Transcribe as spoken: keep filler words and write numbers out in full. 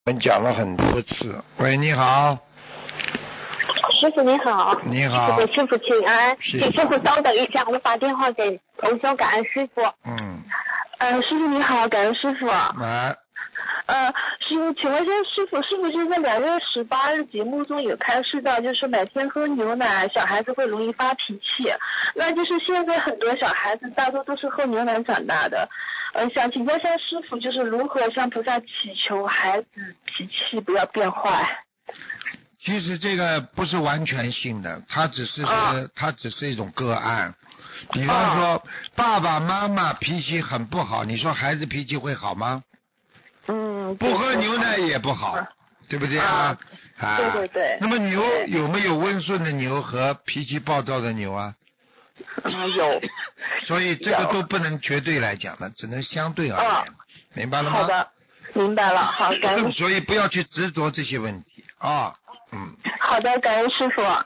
我们讲了很多次。喂，你好。 师傅你好。 你好。 给师傅请安。 谢谢。 请师傅稍等一下，我打电话给同修，感恩师傅。 嗯。 呃，师傅你好，感恩师傅。 来。 呃，师傅，请问一下师傅，师傅就在两月十八日节目中有开示到，就是每天喝牛奶，小孩子会容易发脾气。那就是现在很多小孩子大多都是喝牛奶长大的。呃，想请教一下师傅，就是如何向菩萨祈求孩子脾气不要变坏？ 其实这个不是完全性的，它只是、啊、它只是一种个案。比方说、啊、爸爸妈妈脾气很不好，你说孩子脾气会好吗？ 嗯， 不喝牛奶也不好，啊、对不对啊？啊， 对对对。 那么牛有没有温顺的牛和脾气暴躁的牛啊？ 嗯，有。 所以这个都不能绝对来讲的，只能相对而言，啊、明白了吗？ 好的，明白了。好，感恩。 所以不要去执着这些问题啊。嗯。 好的，感恩师傅。